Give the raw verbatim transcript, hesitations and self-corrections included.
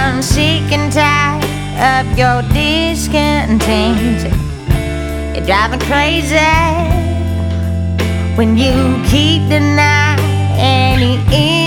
done sick and tired of your discontent. You're driving crazy when you keep denying any